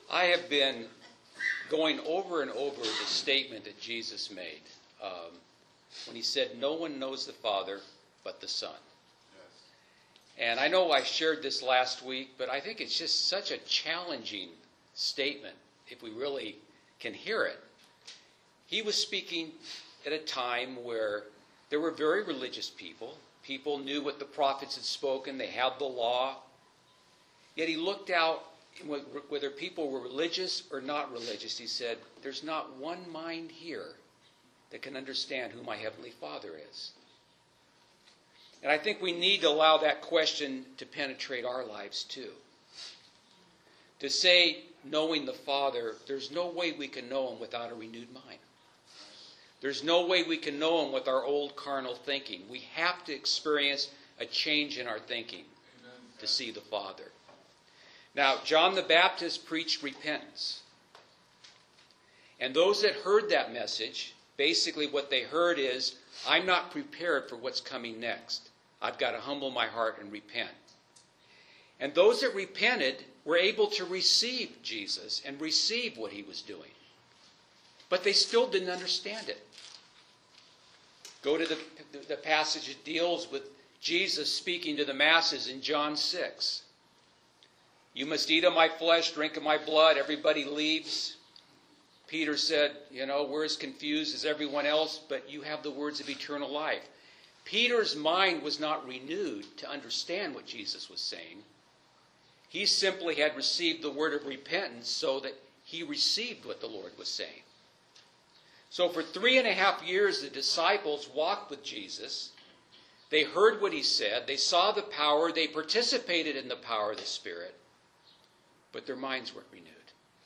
I have been going over and over the statement that Jesus made when he said, "No one knows the Father but the Son." And I know I shared this last week, but I think it's just such a challenging statement if we really can hear it. He was speaking at a time where there were very religious people. People knew what the prophets had spoken. They had the law. Yet he looked out, whether people were religious or not religious, he said, "There's not one mind here that can understand who my Heavenly Father is." And I think we need to allow that question to penetrate our lives too. To say, knowing the Father, there's no way we can know Him without a renewed mind. There's no way we can know Him with our old carnal thinking. We have to experience a change in our thinking to see the Father. Now, John the Baptist preached repentance. And those that heard that message, basically what they heard is, I'm not prepared for what's coming next. I've got to humble my heart and repent. And those that repented were able to receive Jesus and receive what He was doing. But they still didn't understand it. Go to the passage that deals with Jesus speaking to the masses in John 6. You must eat of my flesh, drink of my blood. Everybody leaves. Peter said, we're as confused as everyone else, but you have the words of eternal life. Peter's mind was not renewed to understand what Jesus was saying. He simply had received the word of repentance so that he received what the Lord was saying. So for 3.5 years, the disciples walked with Jesus. They heard what He said. They saw the power. They participated in the power of the Spirit. But their minds weren't renewed.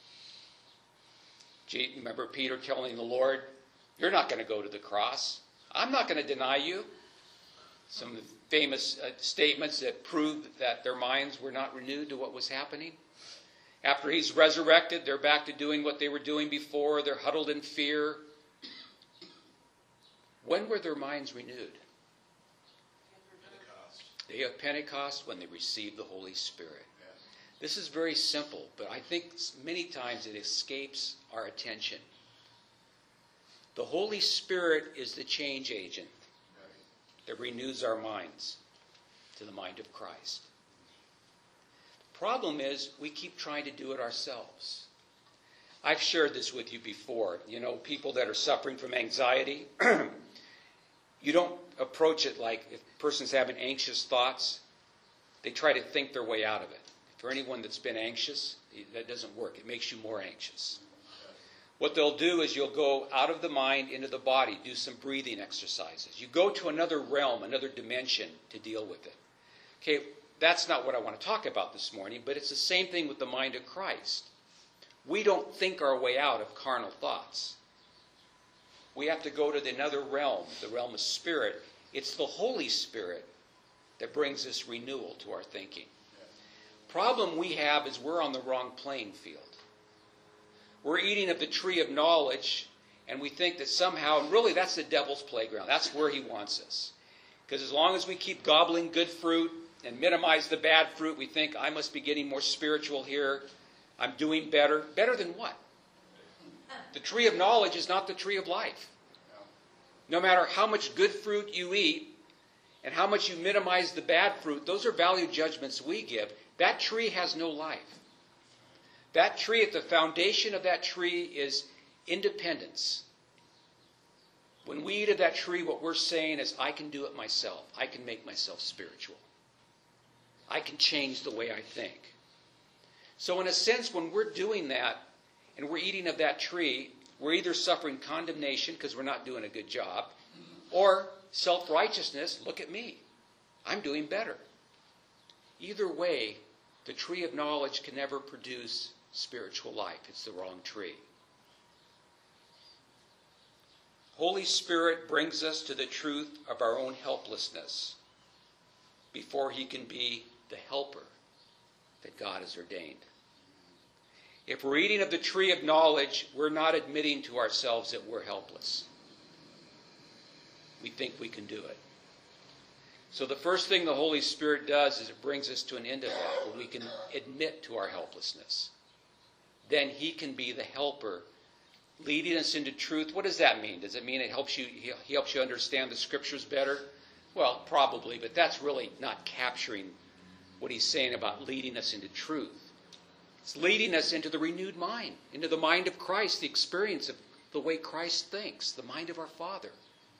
Remember Peter telling the Lord, "You're not going to go to the cross. I'm not going to deny you." Some of the famous statements that proved that their minds were not renewed to what was happening. After He's resurrected, they're back to doing what they were doing before. They're huddled in fear. When were their minds renewed? Day of Pentecost, when they received the Holy Spirit. This is very simple, but I think many times it escapes our attention. The Holy Spirit is the change agent that renews our minds to the mind of Christ. The problem is we keep trying to do it ourselves. I've shared this with you before. People that are suffering from anxiety, you don't approach it like if a person's having anxious thoughts, they try to think their way out of it. For anyone that's been anxious, that doesn't work. It makes you more anxious. What they'll do is you'll go out of the mind into the body, do some breathing exercises. You go to another realm, another dimension to deal with it. Okay, that's not what I want to talk about this morning, but it's the same thing with the mind of Christ. We don't think our way out of carnal thoughts. We have to go to another realm, the realm of spirit. It's the Holy Spirit that brings this renewal to our thinking. Problem we have is we're on the wrong playing field. We're eating of the tree of knowledge, and we think that somehow, and really that's the devil's playground. That's where he wants us. Because as long as we keep gobbling good fruit and minimize the bad fruit, we think, I must be getting more spiritual here. I'm doing better. Better than what? The tree of knowledge is not the tree of life. No matter how much good fruit you eat and how much you minimize the bad fruit, those are value judgments we give. That tree has no life. That tree, at the foundation of that tree is independence. When we eat of that tree, what we're saying is, I can do it myself. I can make myself spiritual. I can change the way I think. So in a sense, when we're doing that and we're eating of that tree, we're either suffering condemnation because we're not doing a good job, or self-righteousness, look at me. I'm doing better. Either way, the tree of knowledge can never produce spiritual life. It's the wrong tree. Holy Spirit brings us to the truth of our own helplessness before He can be the helper that God has ordained. If we're eating of the tree of knowledge, we're not admitting to ourselves that we're helpless. We think we can do it. So the first thing the Holy Spirit does is it brings us to an end of that, where we can admit to our helplessness. then he can be the helper, leading us into truth. What does that mean? Does it mean he helps you understand the Scriptures better? Well, probably, but that's really not capturing what he's saying about leading us into truth. It's leading us into the renewed mind, into the mind of Christ, the experience of the way Christ thinks, the mind of our Father.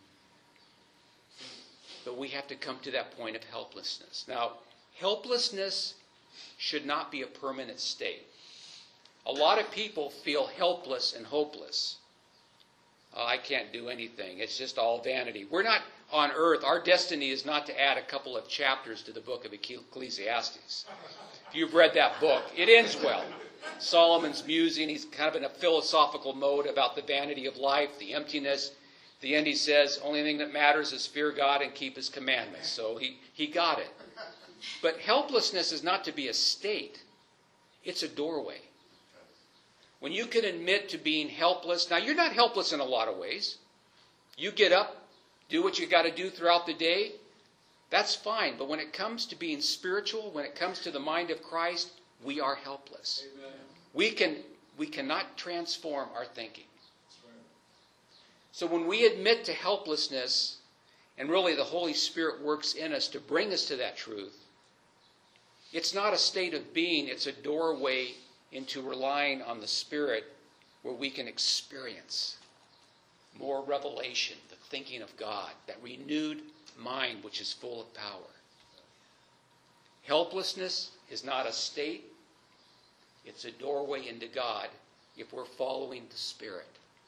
But we have to come to that point of helplessness. Now, helplessness should not be a permanent state. A lot of people feel helpless and hopeless. Oh, I can't do anything. It's just all vanity. We're not on earth. Our destiny is not to add a couple of chapters to the book of Ecclesiastes. If you've read that book, it ends well. Solomon's musing. He's kind of in a philosophical mode about the vanity of life, the emptiness. At the end he says, only thing that matters is fear God and keep his commandments. So he got it. But helplessness is not to be a state. It's a doorway. When you can admit to being helpless, now you're not helpless in a lot of ways. You get up, do what you got to do throughout the day, that's fine. But when it comes to being spiritual, when it comes to the mind of Christ, we are helpless. Amen. We cannot transform our thinking. Right. So when we admit to helplessness, and really the Holy Spirit works in us to bring us to that truth, it's not a state of being, it's a doorway into relying on the Spirit where we can experience more revelation, the thinking of God, that renewed mind which is full of power. Helplessness is not a state. It's a doorway into God if we're following the Spirit.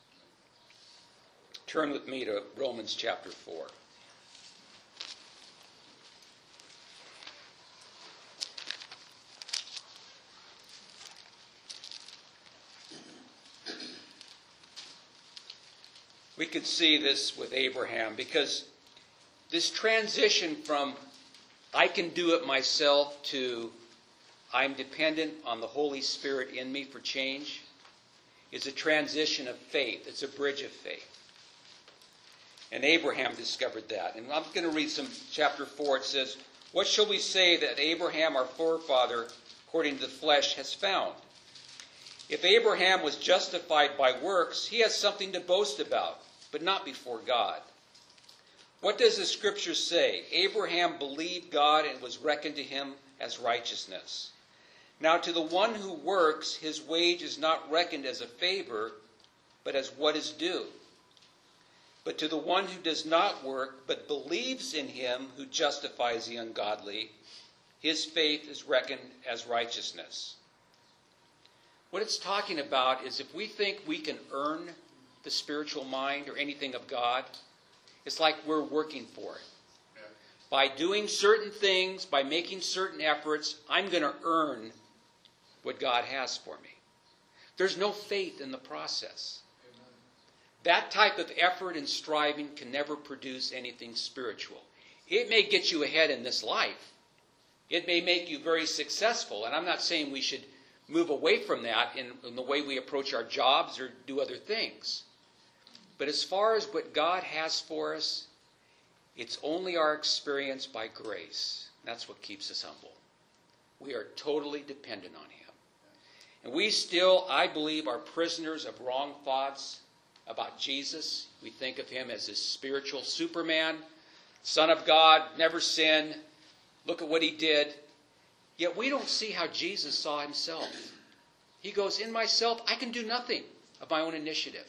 Turn with me to Romans chapter 4. We could see this with Abraham, because this transition from I can do it myself to I'm dependent on the Holy Spirit in me for change is a transition of faith. It's a bridge of faith. And Abraham discovered that. And I'm going to read some chapter 4. It says, what shall we say that Abraham, our forefather, according to the flesh, has found? If Abraham was justified by works, he has something to boast about, but not before God. What does the Scripture say? Abraham believed God and it was reckoned to him as righteousness. Now to the one who works, his wage is not reckoned as a favor, but as what is due. But to the one who does not work, but believes in him who justifies the ungodly, his faith is reckoned as righteousness. What it's talking about is if we think we can earn the spiritual mind or anything of God, it's like we're working for it. Yeah. By doing certain things, by making certain efforts, I'm going to earn what God has for me. There's no faith in the process. Amen. That type of effort and striving can never produce anything spiritual. It may get you ahead in this life. It may make you very successful. And I'm not saying we should move away from that in the way we approach our jobs or do other things. But as far as what God has for us, it's only our experience by grace. That's what keeps us humble. We are totally dependent on Him. And we still, I believe, are prisoners of wrong thoughts about Jesus. We think of Him as this spiritual Superman, Son of God, never sinned. Look at what He did. Yet we don't see how Jesus saw Himself. He goes, in myself, I can do nothing of my own initiative.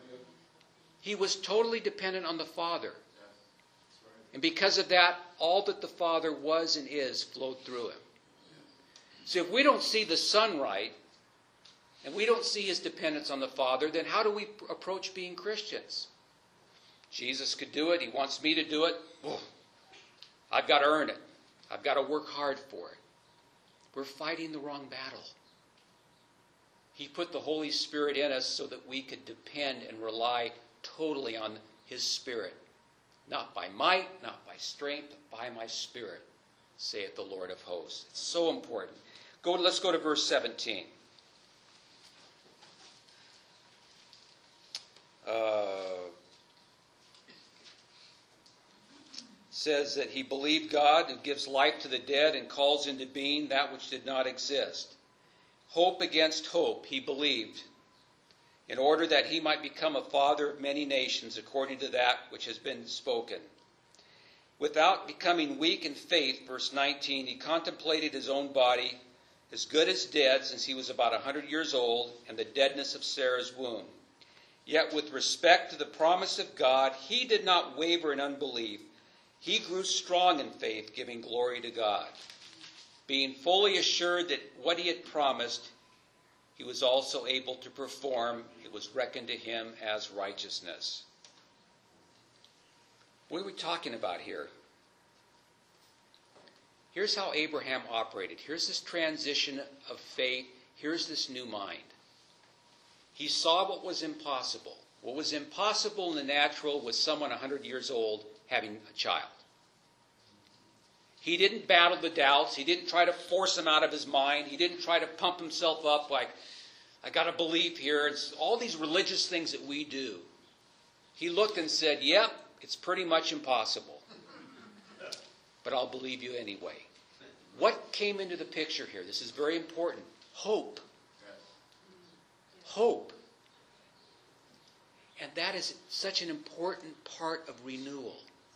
He was totally dependent on the Father. And because of that, all that the Father was and is flowed through Him. So if we don't see the Son right, and we don't see His dependence on the Father, then how do we approach being Christians? Jesus could do it. He wants me to do it. Oh, I've got to earn it. I've got to work hard for it. We're fighting the wrong battle. He put the Holy Spirit in us so that we could depend and rely totally on His Spirit. Not by might, not by strength, but by my Spirit, saith the Lord of hosts. It's so important. Let's go to verse 17. Says that he believed God who gives life to the dead and calls into being that which did not exist. hope against hope, he believed, in order that he might become a father of many nations, according to that which has been spoken. Without becoming weak in faith, verse 19, he contemplated his own body, as good as dead, since he was about 100 years old, and the deadness of Sarah's womb. Yet with respect to the promise of God, he did not waver in unbelief. He grew strong in faith, giving glory to God. Being fully assured that what he had promised, he was also able to perform. It was reckoned to him as righteousness. What are we talking about here? Here's how Abraham operated. Here's this transition of faith. Here's this new mind. He saw what was impossible. What was impossible in the natural was someone 100 years old having a child. He didn't battle the doubts. He didn't try to force them out of his mind. He didn't try to pump himself up like, I got to believe here. It's all these religious things that we do. He looked and said, yep, it's pretty much impossible. But I'll believe you anyway. What came into the picture here? This is very important. Hope. Hope. And that is such an important part of renewal.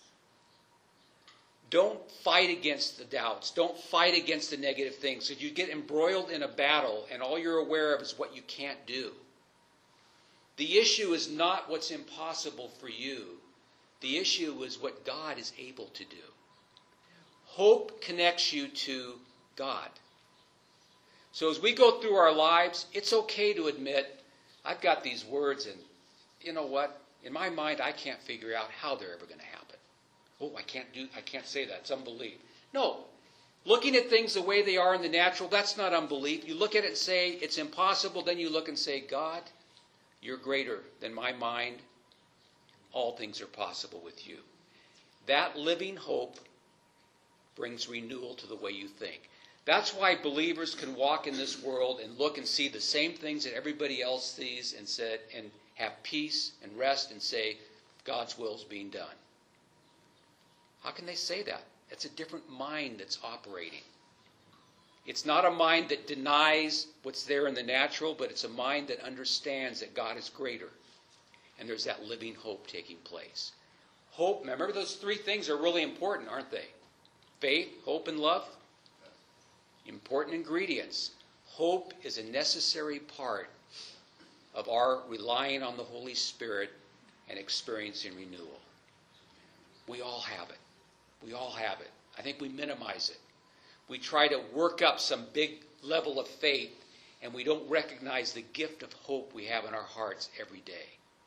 Don't fight against the doubts. Don't fight against the negative things. If you get embroiled in a battle and all you're aware of is what you can't do. The issue is not what's impossible for you. The issue is what God is able to do. Hope connects you to God. So as we go through our lives, it's okay to admit, I've got these words and you know what? In my mind, I can't figure out how they're ever going to happen. Oh, I can't say that. It's unbelief. No. Looking at things the way they are in the natural, that's not unbelief. You look at it and say, it's impossible. Then you look and say, God, you're greater than my mind. All things are possible with you. That living hope brings renewal to the way you think. That's why believers can walk in this world and look and see the same things that everybody else sees and have peace and rest and say, God's will is being done. How can they say that? It's a different mind that's operating. It's not a mind that denies what's there in the natural, but it's a mind that understands that God is greater. And there's that living hope taking place. Hope, remember those three things are really important, aren't they? Faith, hope, and love. Important ingredients. Hope is a necessary part of our relying on the Holy Spirit and experiencing renewal. We all have it. We all have it. I think we minimize it. We try to work up some big level of faith, and we don't recognize the gift of hope we have in our hearts every day.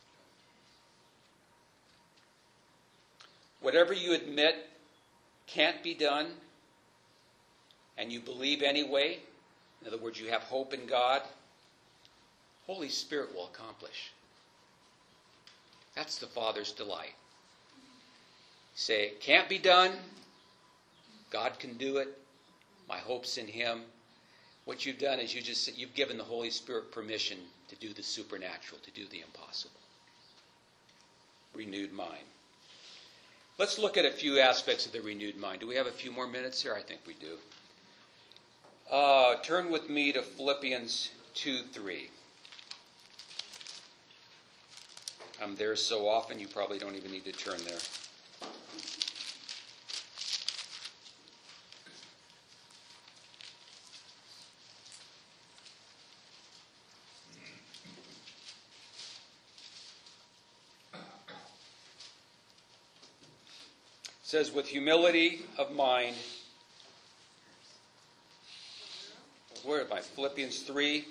Whatever you admit can't be done, and you believe anyway, in other words, you have hope in God, Holy Spirit will accomplish. That's the Father's delight. Say, it can't be done. God can do it. My hope's in Him. What you've done is you've given the Holy Spirit permission to do the supernatural, to do the impossible. Renewed mind. Let's look at a few aspects of the renewed mind. Do we have a few more minutes here? I think we do. Turn with me to Philippians 2:3. I'm there so often you probably don't even need to turn there. It says, with humility of mind. Where am I? Philippians 3?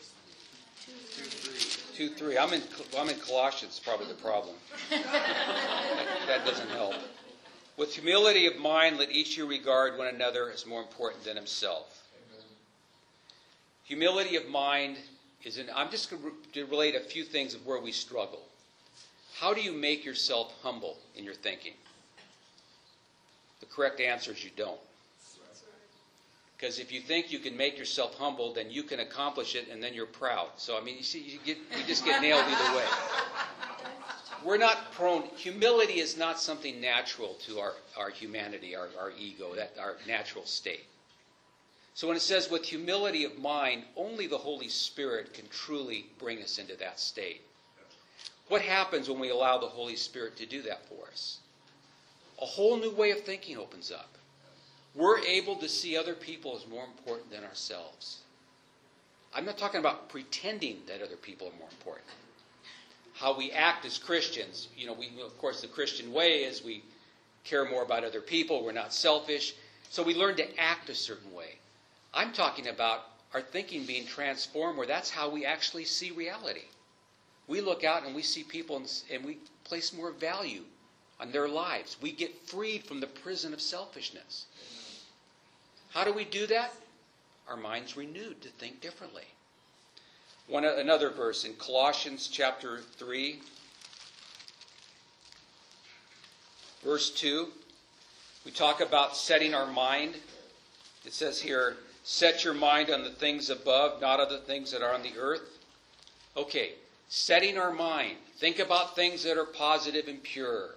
2:3. I'm in Colossians, probably the problem. That doesn't help. With humility of mind, let each of you regard one another as more important than himself. Amen. Humility of mind is I'm just going to relate a few things of where we struggle. How do you make yourself humble in your thinking? The correct answer is you don't. Because if you think you can make yourself humble, then you can accomplish it, and then you're proud. So, I mean, you see, we just get nailed either way. We're not prone. Humility is not something natural to our humanity, our ego, our natural state. So when it says with humility of mind, only the Holy Spirit can truly bring us into that state. What happens when we allow the Holy Spirit to do that for us? A whole new way of thinking opens up. We're able to see other people as more important than ourselves. I'm not talking about pretending that other people are more important. How we act as Christians, of course, the Christian way is we care more about other people. We're not selfish. So we learn to act a certain way. I'm talking about our thinking being transformed where that's how we actually see reality. We look out and we see people and we place more value on their lives. We get freed from the prison of selfishness. How do we do that? Our mind's renewed to think differently. Another verse in Colossians chapter 3, verse 2. We talk about setting our mind. It says here, set your mind on the things above, not on the things that are on the earth. Okay, setting our mind. Think about things that are positive and pure.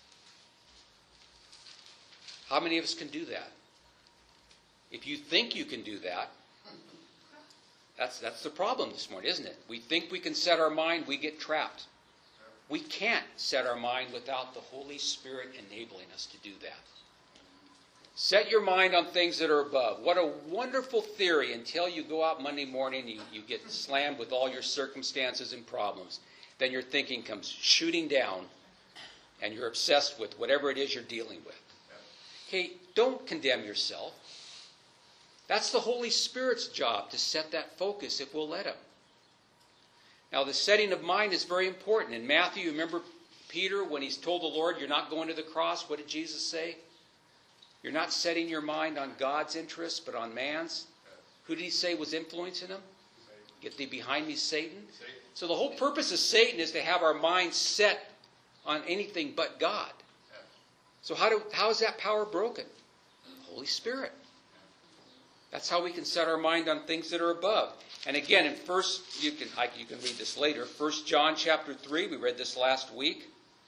How many of us can do that? If you think you can do that, that's the problem this morning, isn't it? We think we can set our mind, we get trapped. We can't set our mind without the Holy Spirit enabling us to do that. Set your mind on things that are above. What a wonderful theory until you go out Monday morning, you get slammed with all your circumstances and problems. Then your thinking comes shooting down and you're obsessed with whatever it is you're dealing with. Okay, don't condemn yourself. That's the Holy Spirit's job to set that focus if we'll let Him. Now, the setting of mind is very important. In Matthew, remember Peter, when he's told the Lord, you're not going to the cross, what did Jesus say? You're not setting your mind on God's interests, but on man's. Who did he say was influencing him? Get thee behind me, Satan. So the whole purpose of Satan is to have our minds set on anything but God. So how is that power broken? Holy Spirit. That's how we can set our mind on things that are above. And again, in you can read this later. 1 John chapter 3, we read this last week.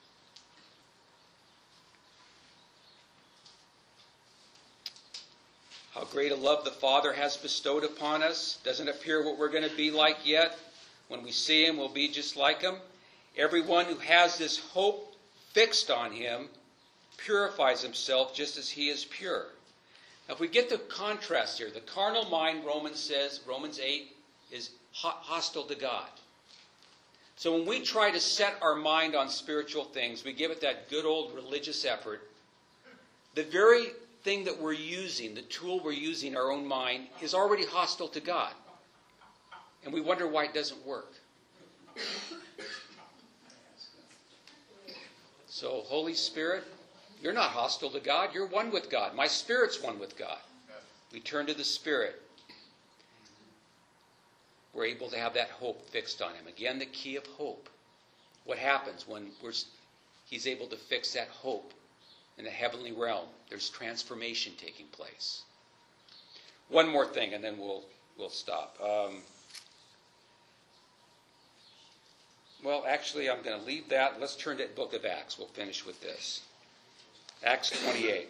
How great a love the Father has bestowed upon us. Doesn't appear what we're going to be like yet. When we see Him, we'll be just like Him. Everyone who has this hope fixed on Him purifies himself just as He is pure. Now, if we get the contrast here, the carnal mind, Romans 8, is hostile to God. So when we try to set our mind on spiritual things, we give it that good old religious effort. The very thing that we're using, the tool we're using, our own mind, is already hostile to God. And we wonder why it doesn't work. So, Holy Spirit, you're not hostile to God. You're one with God. My spirit's one with God. We turn to the Spirit. We're able to have that hope fixed on Him. Again, the key of hope. What happens when He's able to fix that hope in the heavenly realm? There's transformation taking place. One more thing, and then we'll stop. Well, actually, I'm going to leave that. Let's turn to the book of Acts. We'll finish with this. Acts 28.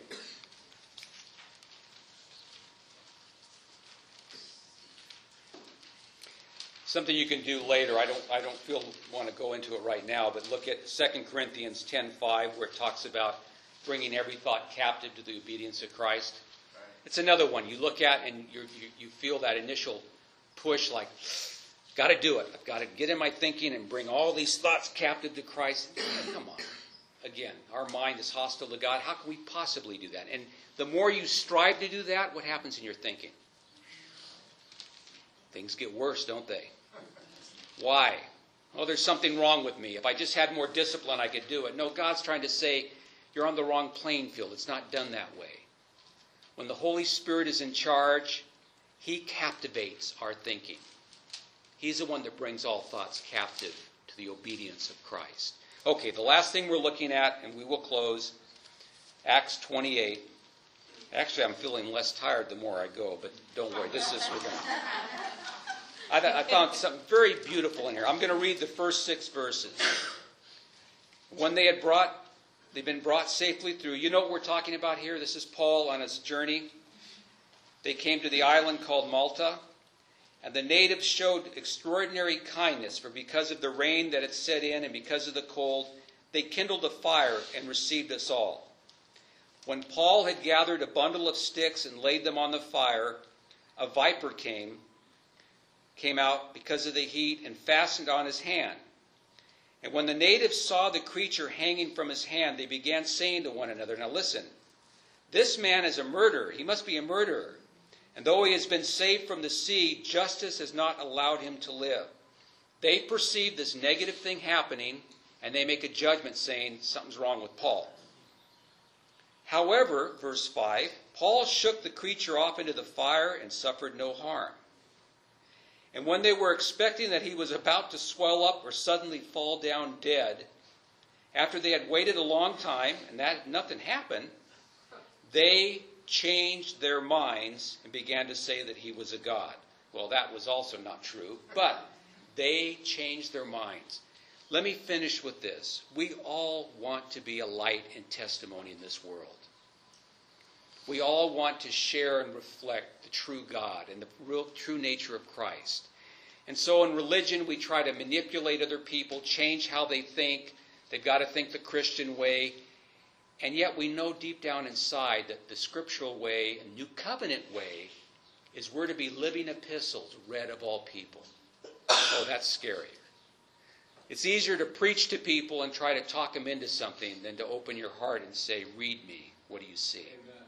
Something you can do later. I don't want to go into it right now, but look at 2 Corinthians 10:5, where it talks about bringing every thought captive to the obedience of Christ. It's another one you look at and you feel that initial push, like, got to do it. I've got to get in my thinking and bring all these thoughts captive to Christ. Come on. Again, our mind is hostile to God. How can we possibly do that? And the more you strive to do that, what happens in your thinking? Things get worse, don't they? Why? Oh, there's something wrong with me. If I just had more discipline, I could do it. No, God's trying to say, you're on the wrong playing field. It's not done that way. When the Holy Spirit is in charge, He captivates our thinking. He's the one that brings all thoughts captive to the obedience of Christ. Okay, the last thing we're looking at, and we will close, Acts 28. Actually, I'm feeling less tired the more I go, but don't worry. I found something very beautiful in here. I'm going to read the first 6 verses. When they've been brought safely through. You know what we're talking about here? This is Paul on his journey. they came to the island called Malta, and the natives showed extraordinary kindness, for because of the rain that had set in and because of the cold, they kindled a fire and received us all. When Paul had gathered a bundle of sticks and laid them on the fire, a viper came out because of the heat and fastened on his hand. And when the natives saw the creature hanging from his hand, they began saying to one another, now listen, this man is a murderer. He must be a murderer. And though he has been saved from the sea, justice has not allowed him to live. They perceive this negative thing happening, and they make a judgment saying something's wrong with Paul. However, verse 5, Paul shook the creature off into the fire and suffered no harm. And when they were expecting that he was about to swell up or suddenly fall down dead, after they had waited a long time and that nothing happened, they changed their minds and began to say that he was a god. Well, that was also not true, but they changed their minds. Let me finish with this. We all want to be a light and testimony in this world. We all want to share and reflect the true God and the real true nature of Christ. And so in religion, we try to manipulate other people, change how they think. They've got to think the Christian way. And yet we know deep down inside that the scriptural way and new covenant way is we're to be living epistles read of all people. Oh, that's scarier. It's easier to preach to people and try to talk them into something than to open your heart and say, read me. What do you see? Amen.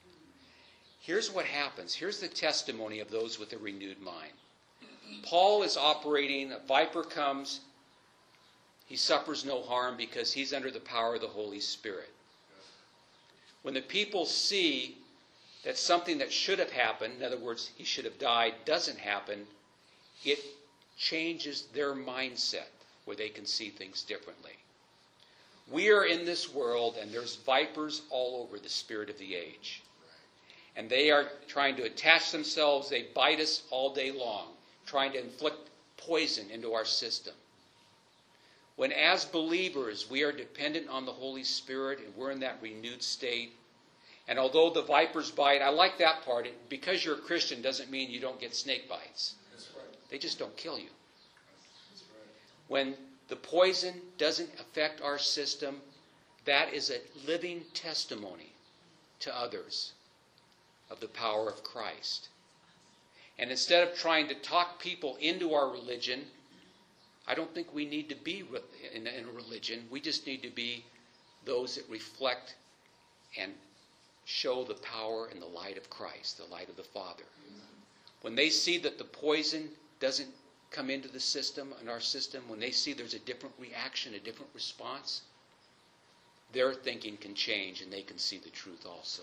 Here's what happens. Here's the testimony of those with a renewed mind. Paul is operating. A viper comes. He suffers no harm because he's under the power of the Holy Spirit. When the people see that something that should have happened, in other words, he should have died, doesn't happen, it changes their mindset where they can see things differently. We are in this world, and there's vipers all over the spirit of the age. And they are trying to attach themselves. They bite us all day long, trying to inflict poison into our system. When as believers we are dependent on the Holy Spirit and we're in that renewed state, and although the vipers bite, I like that part. Because you're a Christian doesn't mean you don't get snake bites. That's right. They just don't kill you. That's right. When the poison doesn't affect our system, that is a living testimony to others of the power of Christ. And instead of trying to talk people into our religion, I don't think we need to be in a religion. We just need to be those that reflect and show the power and the light of Christ, the light of the Father. When they see that the poison doesn't come into the system, in our system, when they see there's a different reaction, a different response, their thinking can change and they can see the truth also.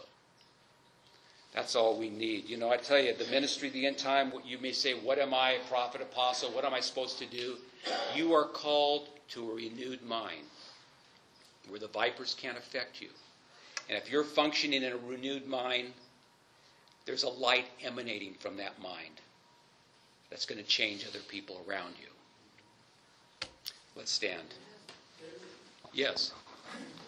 That's all we need. You know, I tell you, the ministry of the end time, you may say, what am I, a prophet, apostle? What am I supposed to do? You are called to a renewed mind where the vipers can't affect you. And if you're functioning in a renewed mind, there's a light emanating from that mind that's going to change other people around you. Let's stand. Yes.